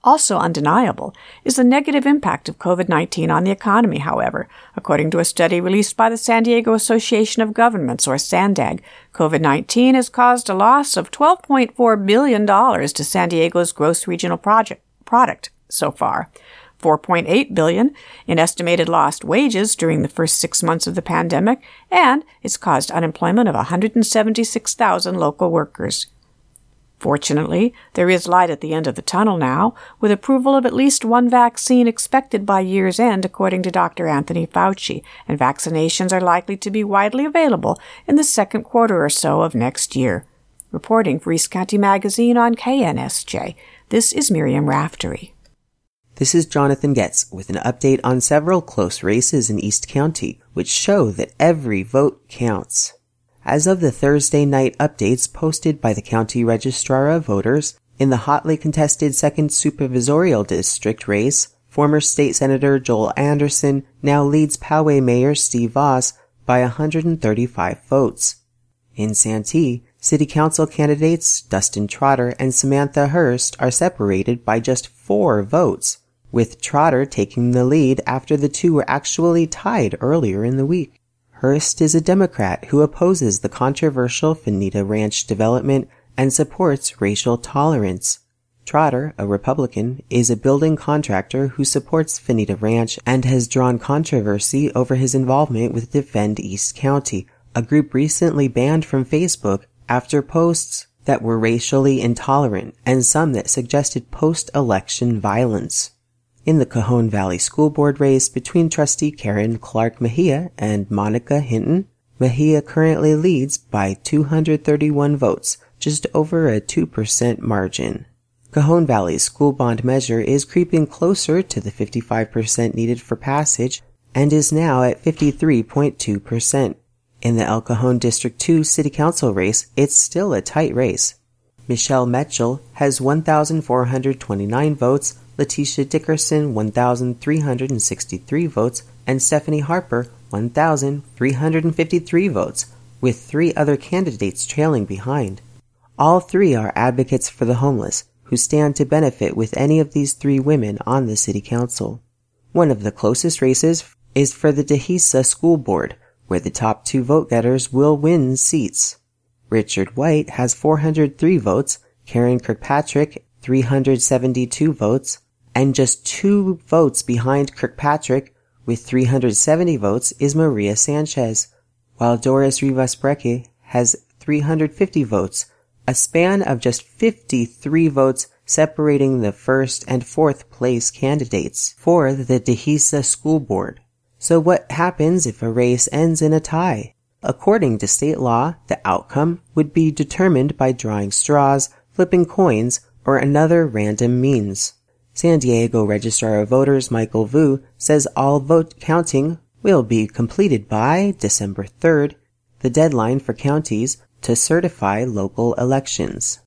Also undeniable is the negative impact of COVID nineteen on the economy, however. According to a study released by the San Diego Association of Governments, or SANDAG, COVID nineteen has caused a loss of twelve point four billion dollars to San Diego's gross regional project, product so far, four point eight billion dollars in estimated lost wages during the first six months of the pandemic, and it's caused unemployment of one hundred seventy-six thousand local workers. Fortunately, there is light at the end of the tunnel now, with approval of at least one vaccine expected by year's end, according to Doctor Anthony Fauci, and vaccinations are likely to be widely available in the second quarter or so of next year. Reporting for East County Magazine on K N S J, this is Miriam Raftery. This is Jonathan Getz with an update on several close races in East County, which show that every vote counts. As of the Thursday night updates posted by the County Registrar of Voters, in the hotly contested second Supervisorial District race, former State Senator Joel Anderson now leads Poway Mayor Steve Voss by one hundred thirty-five votes. In Santee, City Council candidates Dustin Trotter and Samantha Hurst are separated by just four votes, with Trotter taking the lead after the two were actually tied earlier in the week. Hurst is a Democrat who opposes the controversial Finita Ranch development and supports racial tolerance. Trotter, a Republican, is a building contractor who supports Finita Ranch and has drawn controversy over his involvement with Defend East County, a group recently banned from Facebook after posts that were racially intolerant and some that suggested post-election violence. In the Cajon Valley School Board race between trustee Karen Clark Mejia and Monica Hinton, Mejia currently leads by two hundred thirty-one votes, just over a two percent margin. Cajon Valley's school bond measure is creeping closer to the fifty-five percent needed for passage and is now at fifty-three point two percent. In the El Cajon District two City Council race, it's still a tight race. Michelle Metchell has one thousand four hundred twenty-nine votes, Letitia Dickerson one thousand three hundred sixty-three votes, and Stephanie Harper one thousand three hundred fifty-three votes, with three other candidates trailing behind. All three are advocates for the homeless, who stand to benefit with any of these three women on the City Council. One of the closest races is for the Dehesa School Board, where the top two vote-getters will win seats. Richard White has four hundred three votes, Karen Kirkpatrick three hundred seventy-two votes, and just two votes behind Kirkpatrick with three hundred seventy votes is Maria Sanchez, while Doris Rivas Breque has three hundred fifty votes, a span of just fifty-three votes separating the first and fourth place candidates for the Dehesa School Board. So what happens if a race ends in a tie? According to state law, the outcome would be determined by drawing straws, flipping coins, or another random means. San Diego Registrar of Voters Michael Vu says all vote counting will be completed by December third, the deadline for counties to certify local elections.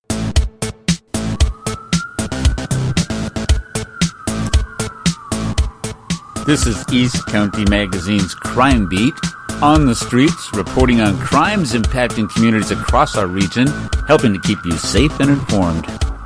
This is East County Magazine's Crime Beat, on the streets, reporting on crimes impacting communities across our region, helping to keep you safe and informed.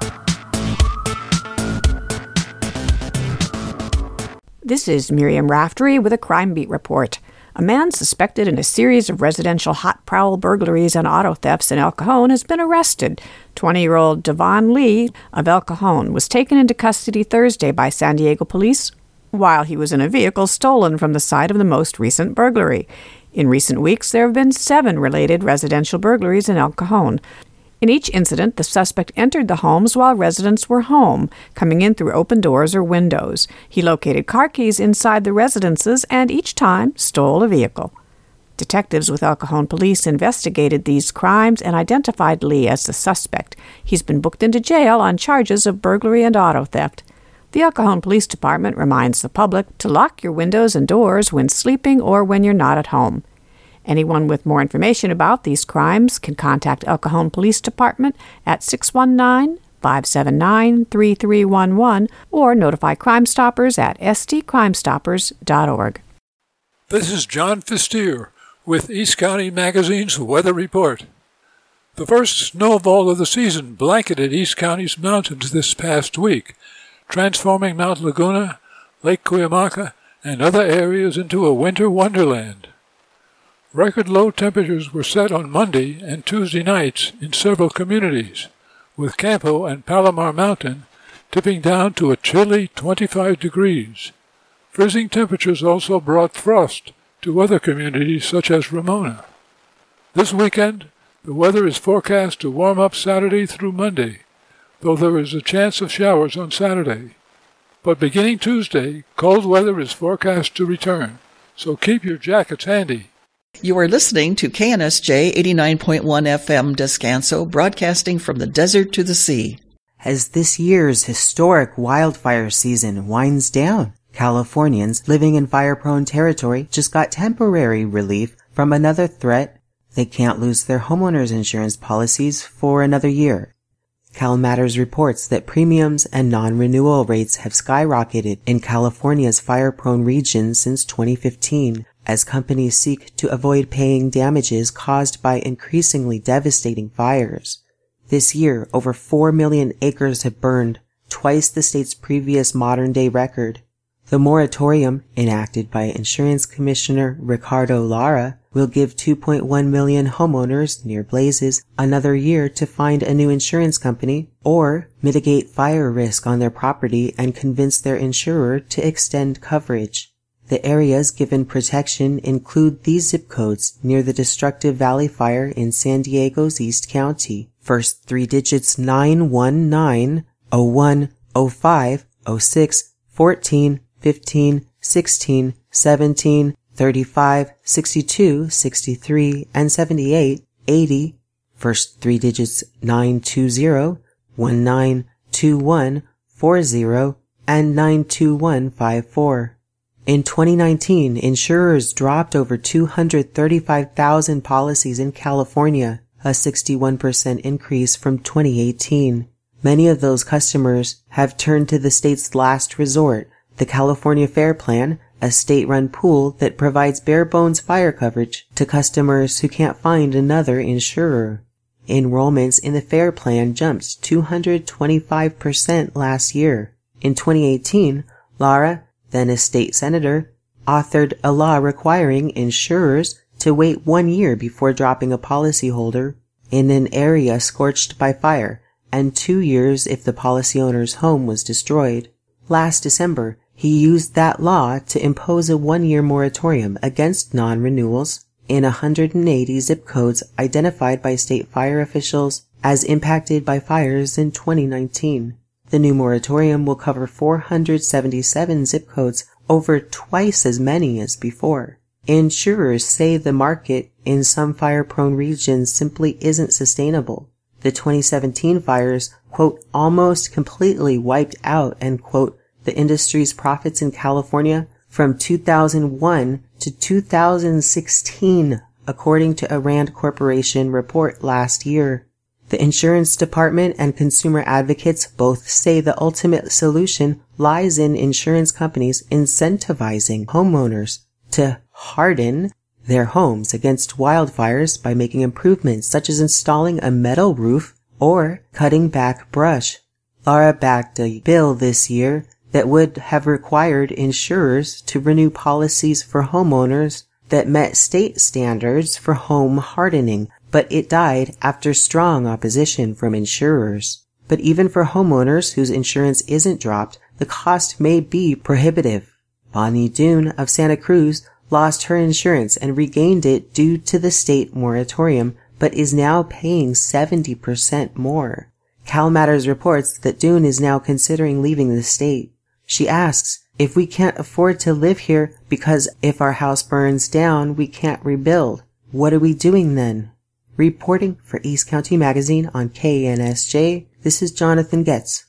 This is Miriam Raftery with a Crime Beat report. A man suspected in a series of residential hot prowl burglaries and auto thefts in El Cajon has been arrested. twenty-year-old Devon Lee of El Cajon was taken into custody Thursday by San Diego police while he was in a vehicle stolen from the site of the most recent burglary. In recent weeks, there have been seven related residential burglaries in El Cajon. In each incident, the suspect entered the homes while residents were home, coming in through open doors or windows. He located car keys inside the residences and each time stole a vehicle. Detectives with El Cajon police investigated these crimes and identified Lee as the suspect. He's been booked into jail on charges of burglary and auto theft. The El Cajon Police Department reminds the public to lock your windows and doors when sleeping or when you're not at home. Anyone with more information about these crimes can contact El Cajon Police Department at six one nine, five seven nine, three three one one or notify Crime Stoppers at s d crime stoppers dot org. This is John Fistier with East County Magazine's Weather Report. The first snowfall of the season blanketed East County's mountains this past week, transforming Mount Laguna, Lake Cuyamaca, and other areas into a winter wonderland. Record low temperatures were set on Monday and Tuesday nights in several communities, with Campo and Palomar Mountain tipping down to a chilly twenty-five degrees. Freezing temperatures also brought frost to other communities such as Ramona. This weekend, the weather is forecast to warm up Saturday through Monday, though there is a chance of showers on Saturday. But beginning Tuesday, cold weather is forecast to return, so keep your jackets handy. You are listening to K N S J eighty-nine point one F M Descanso, broadcasting from the desert to the sea. As this year's historic wildfire season winds down, Californians living in fire-prone territory just got temporary relief from another threat. They can't lose their homeowners insurance policies for another year. CalMatters reports that premiums and non-renewal rates have skyrocketed in California's fire-prone region since twenty fifteen, as companies seek to avoid paying damages caused by increasingly devastating fires. This year, over four million acres have burned, twice the state's previous modern-day record. The moratorium, enacted by Insurance Commissioner Ricardo Lara, will give two point one million homeowners near blazes another year to find a new insurance company or mitigate fire risk on their property and convince their insurer to extend coverage. The areas given protection include these zip codes near the destructive Valley Fire in San Diego's East County. First three digits nine one nine, oh one, oh five, oh six, fourteen, fifteen, sixteen, seventeen, thirty-five, sixty-two, sixty-three, and seventy-eight, eighty. First three digits nine two zero, one nine two one, four zero, and nine two one five four. In twenty nineteen, insurers dropped over two hundred thirty-five thousand policies in California, a sixty-one percent increase from twenty eighteen. Many of those customers have turned to the state's last resort, the California Fair Plan, a state-run pool that provides bare-bones fire coverage to customers who can't find another insurer. Enrollments in the Fair Plan jumped two hundred twenty-five percent last year. In twenty eighteen, Lara, then a state senator, authored a law requiring insurers to wait one year before dropping a policyholder in an area scorched by fire, and two years if the policy owner's home was destroyed. Last December, he used that law to impose a one-year moratorium against non-renewals in one hundred eighty zip codes identified by state fire officials as impacted by fires in twenty nineteen. The new moratorium will cover four hundred seventy-seven zip codes, over twice as many as before. Insurers say the market in some fire-prone regions simply isn't sustainable. The twenty seventeen fires, quote, almost completely wiped out, end quote, the industry's profits in California from two thousand one to two thousand sixteen, according to a Rand Corporation report last year. The insurance department and consumer advocates both say the ultimate solution lies in insurance companies incentivizing homeowners to harden their homes against wildfires by making improvements such as installing a metal roof or cutting back brush. Lara backed a bill this year that would have required insurers to renew policies for homeowners that met state standards for home hardening, but it died after strong opposition from insurers. But even for homeowners whose insurance isn't dropped, the cost may be prohibitive. Bonnie Doon of Santa Cruz lost her insurance and regained it due to the state moratorium, but is now paying seventy percent more. CalMatters reports that Doon is now considering leaving the state. She asks, if we can't afford to live here because if our house burns down, we can't rebuild, what are we doing then? Reporting for East County Magazine on K N S J, this is Jonathan Getz.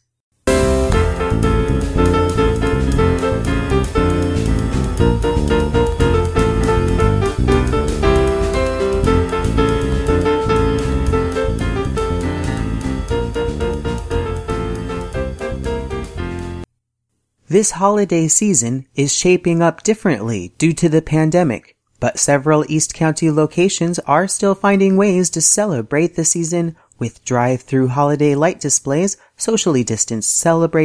This holiday season is shaping up differently due to the pandemic, but several East County locations are still finding ways to celebrate the season with drive-through holiday light displays, socially distanced celebrating,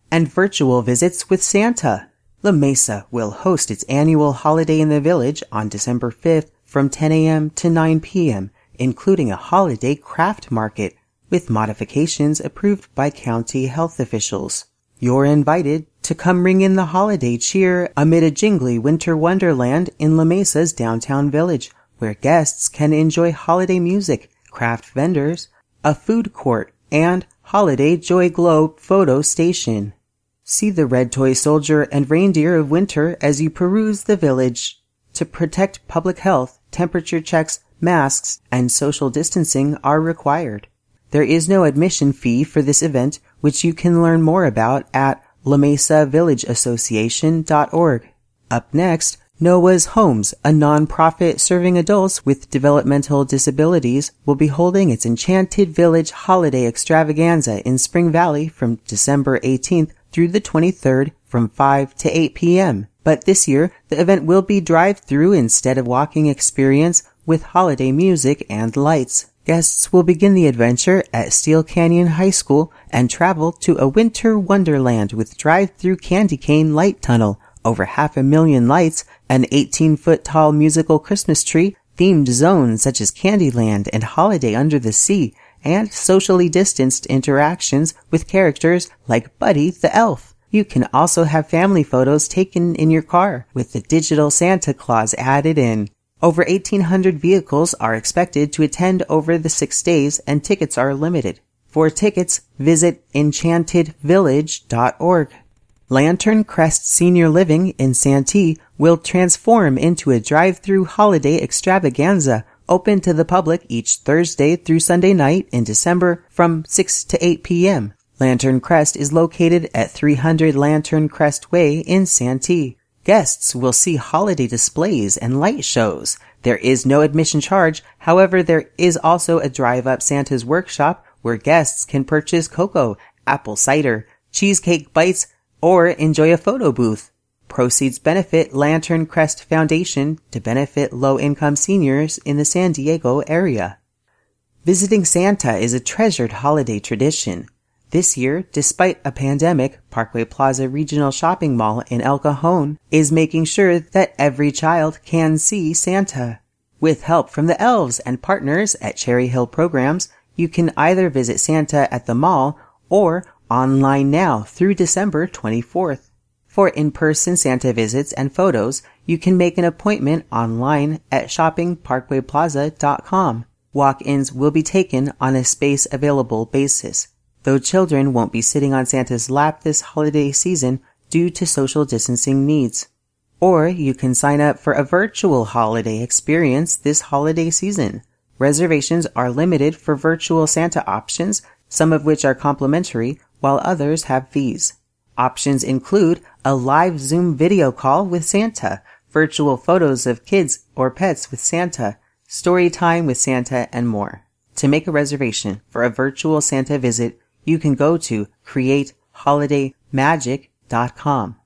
and virtual visits with Santa. La Mesa will host its annual Holiday in the Village on December fifth from ten a.m. to nine p.m., including a holiday craft market with modifications approved by county health officials. You're invited to come ring in the holiday cheer amid a jingly winter wonderland in La Mesa's downtown village, where guests can enjoy holiday music, craft vendors, a food court, and holiday Joy Glow photo station. See the red toy soldier and reindeer of winter as you peruse the village. To protect public health, temperature checks, masks, and social distancing are required. There is no admission fee for this event, which you can learn more about at la mesa village association dot org. Up next, Noah's Homes, a nonprofit serving adults with developmental disabilities, will be holding its Enchanted Village Holiday Extravaganza in Spring Valley from December eighteenth through the twenty-third from five to eight p.m. But this year, the event will be drive-through instead of walking experience with holiday music and lights. Guests will begin the adventure at Steel Canyon High School and travel to a winter wonderland with drive-through candy cane light tunnel, over half a million lights, an eighteen-foot tall musical Christmas tree, themed zones such as Candyland and Holiday Under the Sea, and socially distanced interactions with characters like Buddy the Elf. You can also have family photos taken in your car with the digital Santa Claus added in. Over eighteen hundred vehicles are expected to attend over the six days and tickets are limited. For tickets, visit enchanted village dot org. Lantern Crest Senior Living in Santee will transform into a drive-through holiday extravaganza open to the public each Thursday through Sunday night in December from six to eight p.m. Lantern Crest is located at three hundred Lantern Crest Way in Santee. Guests will see holiday displays and light shows. There is no admission charge. However, there is also a drive-up Santa's workshop where guests can purchase cocoa, apple cider, cheesecake bites, or enjoy a photo booth. Proceeds benefit Lantern Crest Foundation to benefit low-income seniors in the San Diego area. Visiting Santa is a treasured holiday tradition. This year, despite a pandemic, Parkway Plaza Regional Shopping Mall in El Cajon is making sure that every child can see Santa. With help from the elves and partners at Cherry Hill Programs, you can either visit Santa at the mall or online now through December twenty-fourth. For in-person Santa visits and photos, you can make an appointment online at shopping parkway plaza dot com. Walk-ins will be taken on a space-available basis, though children won't be sitting on Santa's lap this holiday season due to social distancing needs. Or you can sign up for a virtual holiday experience this holiday season. Reservations are limited for virtual Santa options, some of which are complimentary, while others have fees. Options include a live Zoom video call with Santa, virtual photos of kids or pets with Santa, story time with Santa, and more. To make a reservation for a virtual Santa visit, you can go to create holiday magic dot com.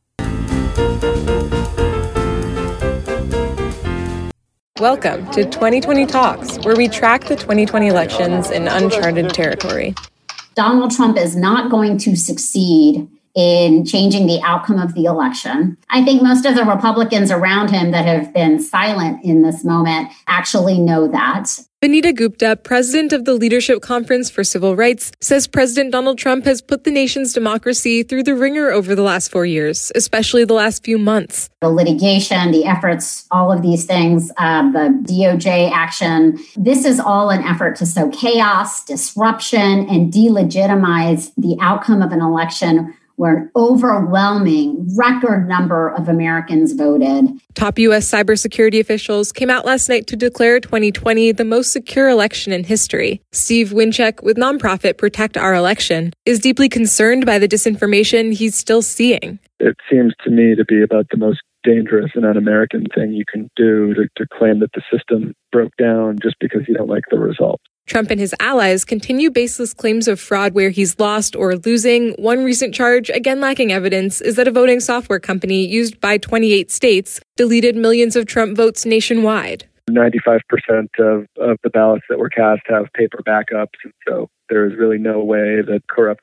Welcome to twenty twenty Talks, where we track the twenty twenty elections in uncharted territory. Donald Trump is not going to succeed in changing the outcome of the election. I think most of the Republicans around him that have been silent in this moment actually know that. Vanita Gupta, president of the Leadership Conference for Civil Rights, says President Donald Trump has put the nation's democracy through the ringer over the last four years, especially the last few months. The litigation, the efforts, all of these things, uh, the D O J action, this is all an effort to sow chaos, disruption, and delegitimize the outcome of an election where an overwhelming record number of Americans voted. Top U S cybersecurity officials came out last night to declare twenty twenty the most secure election in history. Steve Wincheck, with nonprofit Protect Our Election, is deeply concerned by the disinformation he's still seeing. It seems to me to be about the most dangerous and un-American thing you can do to, to claim that the system broke down just because you don't like the result. Trump and his allies continue baseless claims of fraud where he's lost or losing. One recent charge, again lacking evidence, is that a voting software company used by twenty-eight states deleted millions of Trump votes nationwide. ninety-five percent of, of the ballots that were cast have paper backups, and so there is really no way that corrupted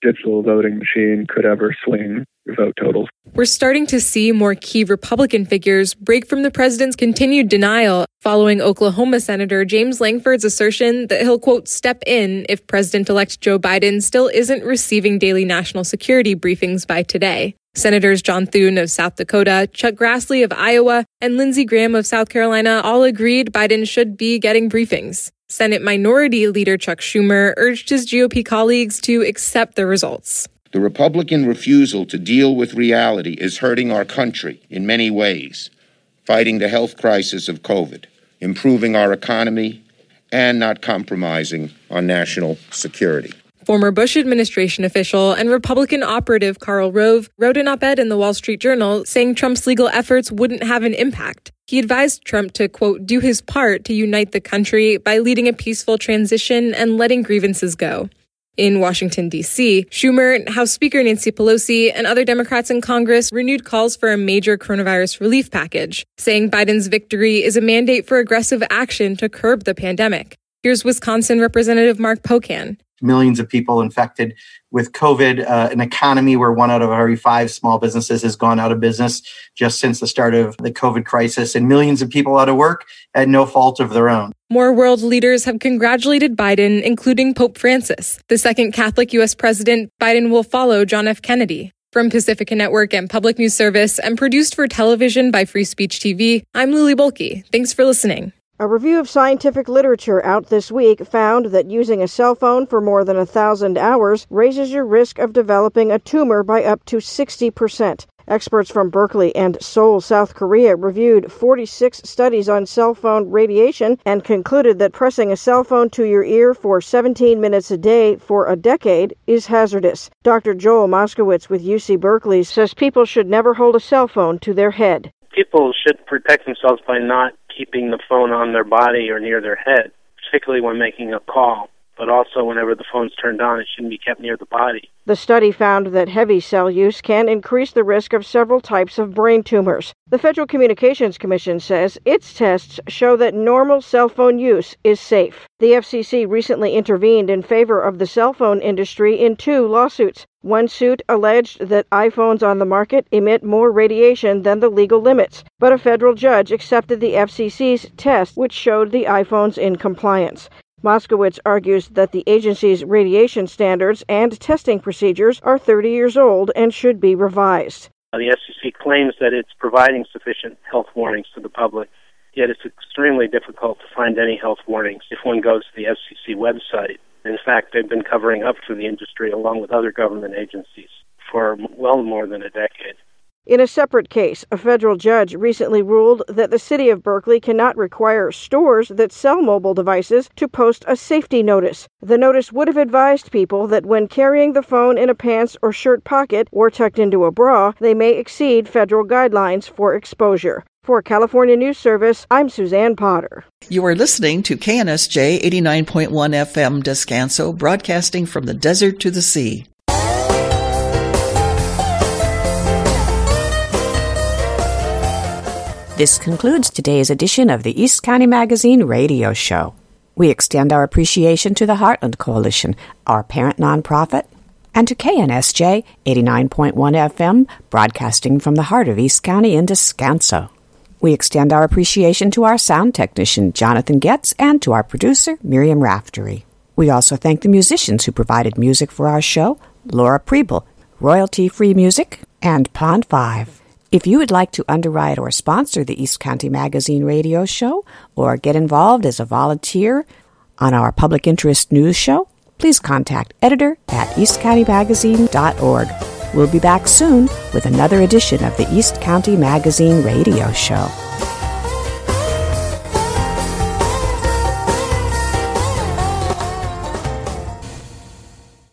digital voting machine could ever swing vote totals. We're starting to see more key Republican figures break from the president's continued denial following Oklahoma Senator James Langford's assertion that he'll, quote, step in if President-elect Joe Biden still isn't receiving daily national security briefings by today. Senators John Thune of South Dakota, Chuck Grassley of Iowa, and Lindsey Graham of South Carolina all agreed Biden should be getting briefings. Senate Minority Leader Chuck Schumer urged his G O P colleagues to accept the results. The Republican refusal to deal with reality is hurting our country in many ways, fighting the health crisis of COVID, improving our economy, and not compromising on national security. Former Bush administration official and Republican operative Karl Rove wrote an op-ed in the Wall Street Journal saying Trump's legal efforts wouldn't have an impact. He advised Trump to, quote, do his part to unite the country by leading a peaceful transition and letting grievances go. In Washington, D C, Schumer, House Speaker Nancy Pelosi, and other Democrats in Congress renewed calls for a major coronavirus relief package, saying Biden's victory is a mandate for aggressive action to curb the pandemic. Here's Wisconsin Representative Mark Pocan. Millions of people infected with COVID, uh, an economy where one out of every five small businesses has gone out of business just since the start of the COVID crisis, and millions of people out of work at no fault of their own. More world leaders have congratulated Biden, including Pope Francis. The second Catholic U S president, Biden will follow John F. Kennedy. From Pacifica Network and Public News Service and produced for television by Free Speech T V, I'm Lily Bolke. Thanks for listening. A review of scientific literature out this week found that using a cell phone for more than a thousand hours raises your risk of developing a tumor by up to sixty percent. Experts from Berkeley and Seoul, South Korea, reviewed forty-six studies on cell phone radiation and concluded that pressing a cell phone to your ear for seventeen minutes a day for a decade is hazardous. Doctor Joel Moskowitz with U C Berkeley says people should never hold a cell phone to their head. People should protect themselves by not keeping the phone on their body or near their head, particularly when making a call. But also whenever the phone's turned on, it shouldn't be kept near the body. The study found that heavy cell use can increase the risk of several types of brain tumors. The Federal Communications Commission says its tests show that normal cell phone use is safe. The F C C recently intervened in favor of the cell phone industry in two lawsuits. One suit alleged that iPhones on the market emit more radiation than the legal limits, but a federal judge accepted the F C C's test, which showed the iPhones in compliance. Moskowitz argues that the agency's radiation standards and testing procedures are thirty years old and should be revised. The F C C claims that it's providing sufficient health warnings to the public, yet it's extremely difficult to find any health warnings if one goes to the F C C website. In fact, they've been covering up for the industry along with other government agencies for well more than a decade. In a separate case, a federal judge recently ruled that the city of Berkeley cannot require stores that sell mobile devices to post a safety notice. The notice would have advised people that when carrying the phone in a pants or shirt pocket or tucked into a bra, they may exceed federal guidelines for exposure. For California News Service, I'm Suzanne Potter. You are listening to K N S J eighty-nine point one F M Descanso, broadcasting from the desert to the sea. This concludes today's edition of the East County Magazine radio show. We extend our appreciation to the Heartland Coalition, our parent nonprofit, and to K N S J eighty-nine point one F M, broadcasting from the heart of East County in Descanso. We extend our appreciation to our sound technician, Jonathan Getz, and to our producer, Miriam Raftery. We also thank the musicians who provided music for our show, Laura Preble, royalty-free music, and Pond five. If you would like to underwrite or sponsor the East County Magazine radio show or get involved as a volunteer on our public interest news show, please contact editor at east county magazine dot org. We'll be back soon with another edition of the East County Magazine radio show.